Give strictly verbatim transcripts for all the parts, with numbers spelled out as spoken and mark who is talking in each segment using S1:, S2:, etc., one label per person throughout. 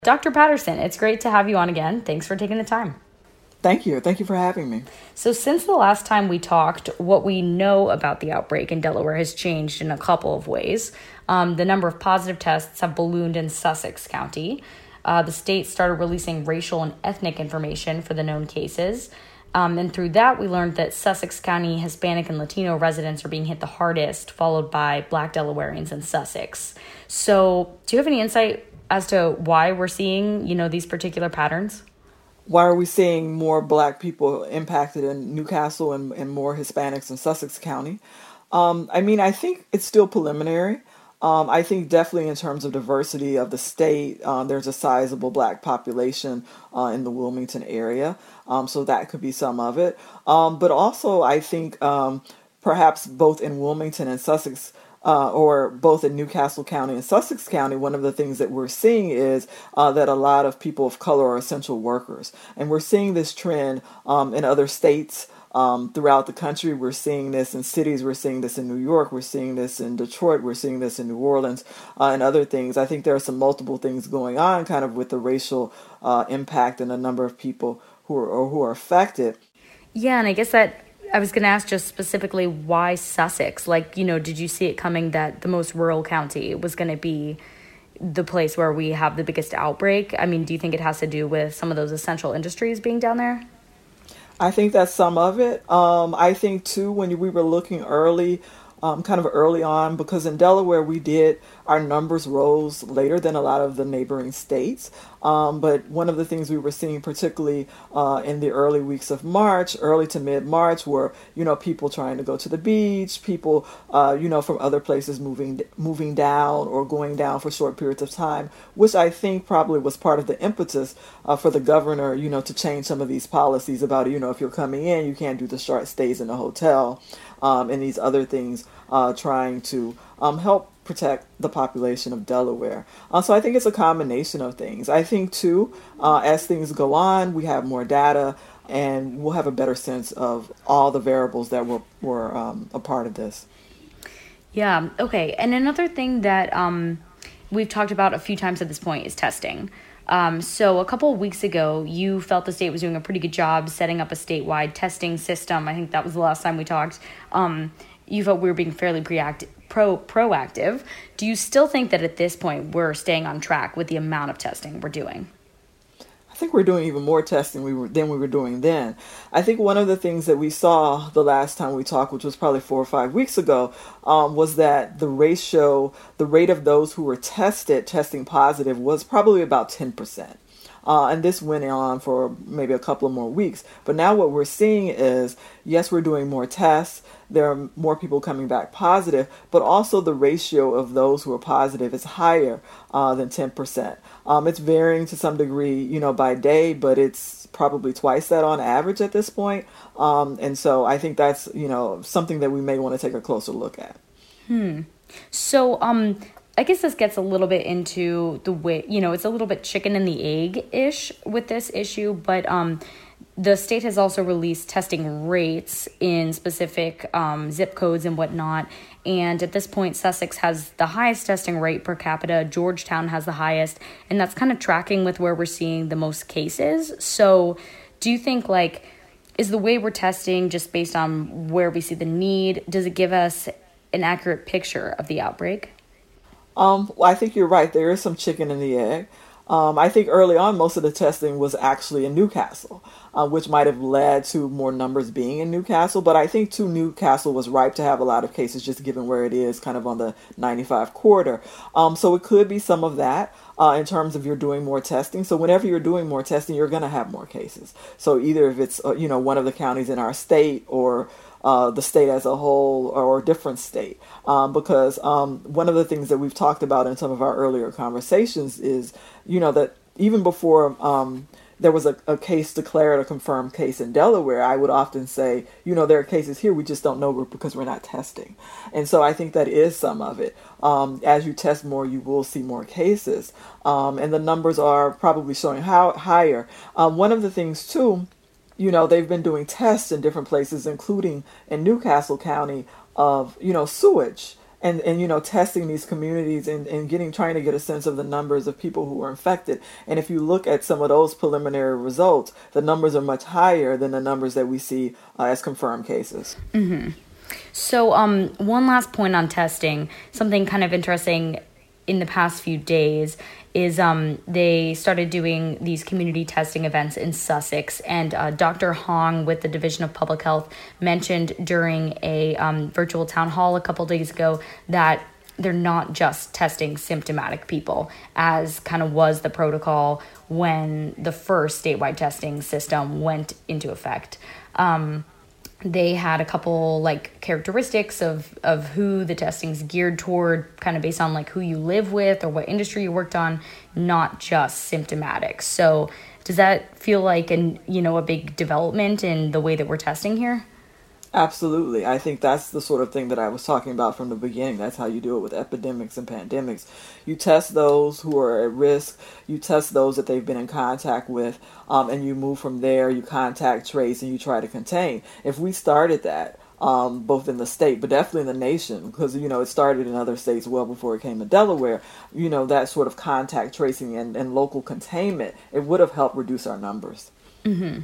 S1: Doctor Patterson, it's great to have you on again. Thanks for taking the time.
S2: Thank you. Thank you for having me.
S1: So since the last time we talked, what we know about the outbreak in Delaware has changed in a couple of ways. Um, the number of positive tests have ballooned in Sussex County. Uh, the state started releasing racial and ethnic information for the known cases. Um, and through that, we learned that Sussex County Hispanic and Latino residents are being hit the hardest, followed by Black Delawareans in Sussex. So do you have any insight as to why we're seeing, you know, these particular patterns?
S2: Why are we seeing more Black people impacted in Newcastle and, and more Hispanics in Sussex County? Um, I mean, I think it's still preliminary. Um, I think definitely in terms of diversity of the state, um, there's a sizable Black population uh, in the Wilmington area. Um, so that could be some of it. Um, but also, I think um, perhaps both in Wilmington and Sussex, Uh, or both in Newcastle County and Sussex County, one of the things that we're seeing is uh, that a lot of people of color are essential workers. And we're seeing this trend um, in other states um, throughout the country. We're seeing this in cities. We're seeing this in New York. We're seeing this in Detroit. We're seeing this in New Orleans uh, and other things. I think there are some multiple things going on kind of with the racial uh, impact and the number of people who are, or who are affected.
S1: Yeah, and I guess that I was going to ask just specifically why Sussex? Like, you know, did you see it coming that the most rural county was going to be the place where we have the biggest outbreak? I mean, do you think it has to do with some of those essential industries being down there?
S2: I think that's some of it. Um, I think, too, when we were looking early, um, kind of early on, because in Delaware we did, our numbers rose later than a lot of the neighboring states. Um, but one of the things we were seeing, particularly uh, in the early weeks of March, early to mid-March, were, you know, people trying to go to the beach, people, uh, you know, from other places moving moving down or going down for short periods of time, which I think probably was part of the impetus uh, for the governor, you know, to change some of these policies about, you know, if you're coming in, you can't do the short stays in a hotel um, and these other things, uh, trying to um, help protect the population of Delaware. Uh, so I think it's a combination of things. I think, too, uh, as things go on, we have more data and we'll have a better sense of all the variables that were, were um, a part of this.
S1: Yeah, okay. And another thing that um, we've talked about a few times at this point is testing. Um, so a couple of weeks ago, you felt the state was doing a pretty good job setting up a statewide testing system. I think that was the last time we talked. Um, you felt we were being fairly preactive. Pro proactive. Do you still think that at this point we're staying on track with the amount of testing we're doing?
S2: I think we're doing even more testing we were, than we were doing then. I think one of the things that we saw the last time we talked, which was probably four or five weeks ago, um, was that the ratio, the rate of those who were tested, testing positive, was probably about ten percent. Uh, and this went on for maybe a couple of more weeks. But now what we're seeing is, yes, we're doing more tests. There are more people coming back positive, but also the ratio of those who are positive is higher uh, than ten percent. Um, it's varying to some degree, you know, by day, but it's probably twice that on average at this point. Um, and so I think that's, you know, something that we may want to take a closer look at.
S1: Hmm. So, um, I guess this gets a little bit into the way, you know, it's a little bit chicken and the egg-ish with this issue, but um, the state has also released testing rates in specific um, zip codes and whatnot. And at this point, Sussex has the highest testing rate per capita. Georgetown has the highest. And that's kind of tracking with where we're seeing the most cases. So do you think, like, is the way we're testing just based on where we see the need? Does it give us an accurate picture of the outbreak?
S2: Um, well, I think you're right. There is some chicken in the egg. Um, I think early on, most of the testing was actually in Newcastle, uh, which might have led to more numbers being in Newcastle. But I think, too, Newcastle was ripe to have a lot of cases, just given where it is, kind of on the ninety-five corridor. Um, so it could be some of that uh, in terms of you're doing more testing. So whenever you're doing more testing, you're going to have more cases. So either if it's, uh, you know, one of the counties in our state or Uh, the state as a whole or a different state. Um, because um, one of the things that we've talked about in some of our earlier conversations is, you know, that even before um, there was a, a case declared, a confirmed case in Delaware, I would often say, you know, there are cases here, we just don't know because we're not testing. And so I think that is some of it. Um, as you test more, you will see more cases. Um, and the numbers are probably showing how higher. Um, one of the things, too, you know, they've been doing tests in different places, including in Newcastle County, of, you know, sewage and, and you know, testing these communities and, and getting trying to get a sense of the numbers of people who are infected. And if you look at some of those preliminary results, the numbers are much higher than the numbers that we see uh, as confirmed cases.
S1: Mm-hmm. So um, one last point on testing, something kind of interesting in the past few days is um, they started doing these community testing events in Sussex, and uh, Doctor Hong with the Division of Public Health mentioned during a um, virtual town hall a couple days ago that they're not just testing symptomatic people, as kind of was the protocol when the first statewide testing system went into effect. Um, They had a couple like characteristics of, of who the testing's geared toward, kind of based on like who you live with or what industry you worked on, not just symptomatic. So does that feel like an you know a big development in the way that we're testing here?
S2: Absolutely. I think that's the sort of thing that I was talking about from the beginning. That's how you do it with epidemics and pandemics. You test those who are at risk. You test those that they've been in contact with, um, and you move from there. You contact trace and you try to contain. If we started that, um, both in the state, but definitely in the nation, because, you know, it started in other states well before it came to Delaware, you know, that sort of contact tracing and, and local containment, it would have helped reduce our numbers.
S1: Mm-hmm.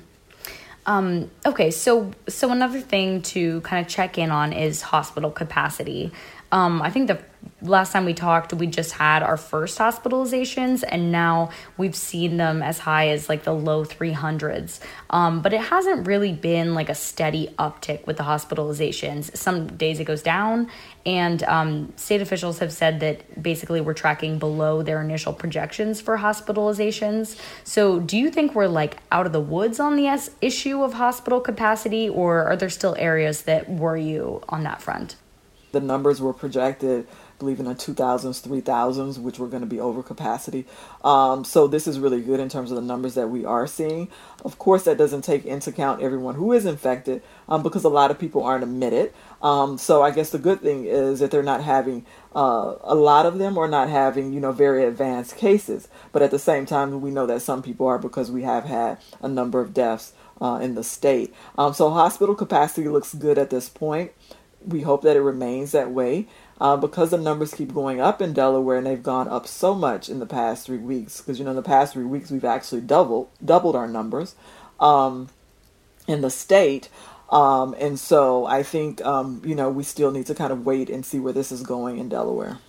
S1: Um, okay, so so another thing to kind of check in on is hospital capacity. Um, I think the last time we talked, we just had our first hospitalizations, and now we've seen them as high as like the low three hundreds. Um, but it hasn't really been like a steady uptick with the hospitalizations. Some days it goes down, and um, state officials have said that basically we're tracking below their initial projections for hospitalizations. So do you think we're like out of the woods on the s- issue of hospital capacity, or are there still areas that worry you on that front?
S2: The numbers were projected, I believe, in the two thousands, three thousands, which were going to be over capacity. Um, so this is really good in terms of the numbers that we are seeing. Of course, that doesn't take into account everyone who is infected, um, because a lot of people aren't admitted. Um, so I guess the good thing is that they're not having, uh, a lot of them are not having, you know, very advanced cases. But at the same time, we know that some people are, because we have had a number of deaths uh, in the state. Um, so hospital capacity looks good at this point. We hope that it remains that way, uh, because the numbers keep going up in Delaware, and they've gone up so much in the past three weeks. Because, you know, in the past three weeks, we've actually doubled doubled our numbers um, in the state. Um, and so I think, um, you know, we still need to kind of wait and see where this is going in Delaware.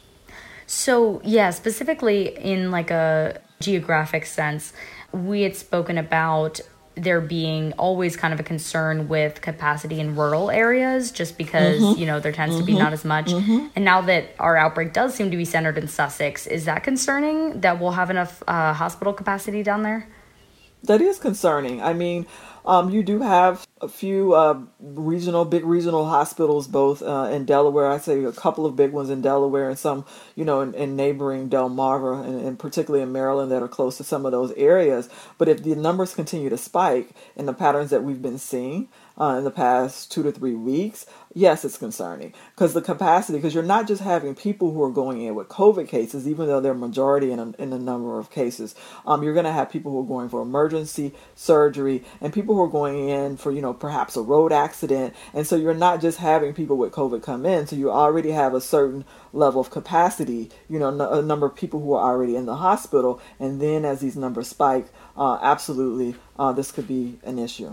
S1: So, yeah, specifically in like a geographic sense, we had spoken about there being always kind of a concern with capacity in rural areas, just because, mm-hmm. you know, there tends mm-hmm. to be not as much. Mm-hmm. And now that our outbreak does seem to be centered in Sussex, is that concerning that we'll have enough uh, hospital capacity down there?
S2: That is concerning. I mean, um, you do have a few uh, regional, big regional hospitals, both uh, in Delaware. I'd say a couple of big ones in Delaware, and some, you know, in, in neighboring Delmarva, and, and particularly in Maryland, that are close to some of those areas. But if the numbers continue to spike in the patterns that we've been seeing uh, in the past two to three weeks, yes, it's concerning, because the capacity, because you're not just having people who are going in with COVID cases, even though they're majority in a, in a number of cases. Um, you're going to have people who are going for emergency surgery, and people who are going in for, you know, perhaps a road accident. And so you're not just having people with COVID come in. So you already have a certain level of capacity, you know, a number of people who are already in the hospital. And then as these numbers spike, uh, absolutely, uh, this could be an issue.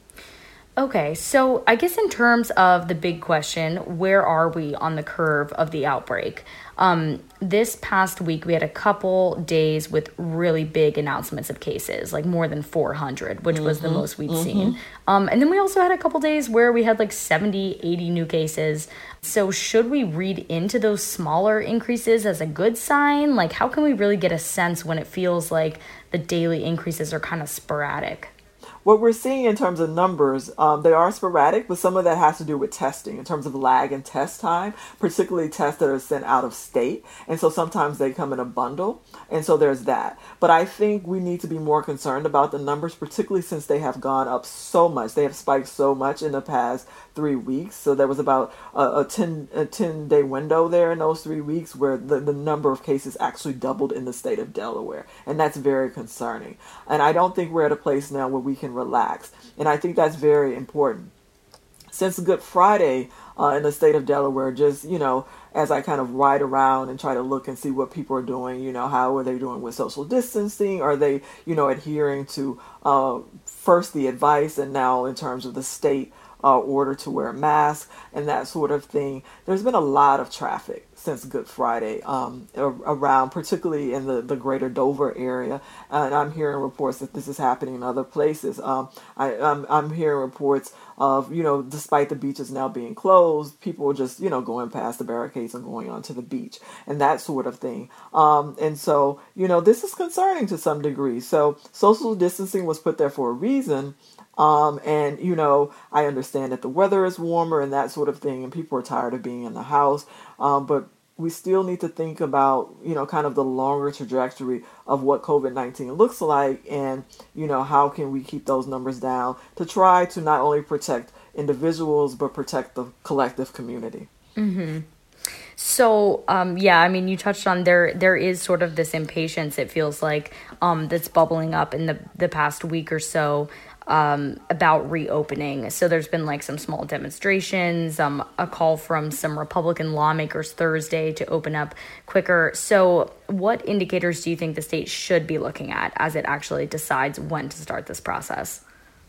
S1: Okay, so I guess in terms of the big question, where are we on the curve of the outbreak? Um, this past week, we had a couple days with really big announcements of cases, like more than four hundred, which mm-hmm, was the most we'd mm-hmm. seen. Um, and then we also had a couple days where we had like seventy, eighty new cases. So should we read into those smaller increases as a good sign? Like, how can we really get a sense when it feels like the daily increases are kind of sporadic?
S2: What we're seeing in terms of numbers, um, they are sporadic, but some of that has to do with testing in terms of lag and test time, particularly tests that are sent out of state. And so sometimes they come in a bundle. And so there's that. But I think we need to be more concerned about the numbers, particularly since they have gone up so much. They have spiked so much in the past three weeks. So there was about a, a ten a ten day window there in those three weeks where the, the number of cases actually doubled in the state of Delaware. And that's very concerning. And I don't think we're at a place now where we can relax. And I think that's very important. since Good Friday uh, in the state of Delaware, just, you know, as I kind of ride around and try to look and see what people are doing, you know, how are they doing with social distancing? Are they, you know, adhering to uh, first the advice and now in terms of the state uh, order to wear a mask and that sort of thing? There's been a lot of traffic since Good Friday um, around, particularly in the, the greater Dover area. And I'm hearing reports that this is happening in other places. Um, I, I'm, I'm hearing reports of, you know, despite the beaches now being closed, people are just, you know, going past the barricades and going onto the beach and that sort of thing. Um, and so, you know, this is concerning to some degree. So social distancing was put there for a reason. Um, and, you know, I understand that the weather is warmer and that sort of thing, and people are tired of being in the house. Um, but we still need to think about, you know, kind of the longer trajectory of what COVID nineteen looks like and, you know, how can we keep those numbers down to try to not only protect individuals, but protect the collective community.
S1: Mm-hmm. So, um, yeah, I mean, you touched on there, there is sort of this impatience, it feels like, um, that's bubbling up in the, the past week or so. Um, about reopening. So there's been like some small demonstrations, um, a call from some Republican lawmakers Thursday to open up quicker. So what indicators do you think the state should be looking at as it actually decides when to start this process?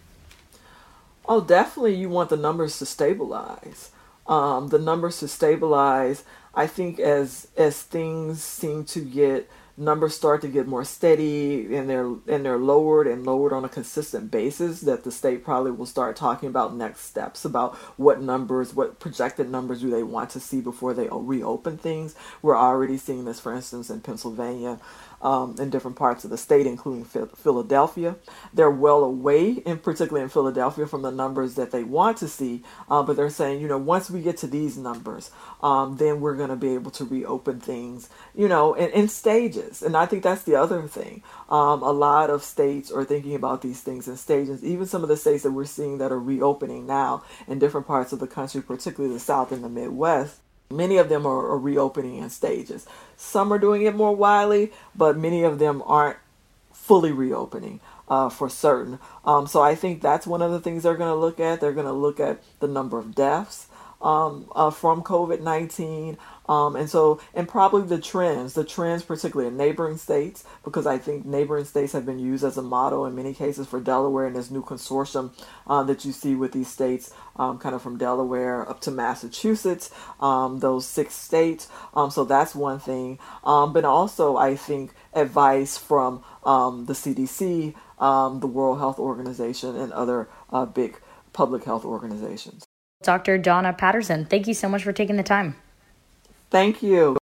S2: Oh, definitely you want the numbers to stabilize. Um, the numbers to stabilize, I think as as things seem to get numbers start to get more steady and they're and they're lowered and lowered on a consistent basis, that the state probably will start talking about next steps about what numbers, what projected numbers do they want to see before they reopen things. We're already seeing this, for instance, in Pennsylvania, um, in different parts of the state, including Philadelphia. They're well away, and particularly in Philadelphia, from the numbers that they want to see, uh, but they're saying, you know, once we get to these numbers, um, then we're going to be able to reopen things, you know, in, in stages. And I think that's the other thing. Um, a lot of states are thinking about these things in stages. Even some of the states that we're seeing that are reopening now in different parts of the country, particularly the South and the Midwest, many of them are, are reopening in stages. Some are doing it more widely, but many of them aren't fully reopening uh, for certain. Um, so I think that's one of the things they're going to look at. They're going to look at the number of deaths um, uh, from COVID nineteen. Um, and so, and probably the trends, the trends particularly in neighboring states, because I think neighboring states have been used as a model in many cases for Delaware and this new consortium uh, that you see with these states, um, kind of from Delaware up to Massachusetts, um, those six states. Um, so that's one thing. Um, but also, I think advice from um, the C D C, um, the World Health Organization, and other uh, big public health organizations.
S1: Doctor Donna Patterson, thank you so much for taking the time.
S2: Thank you.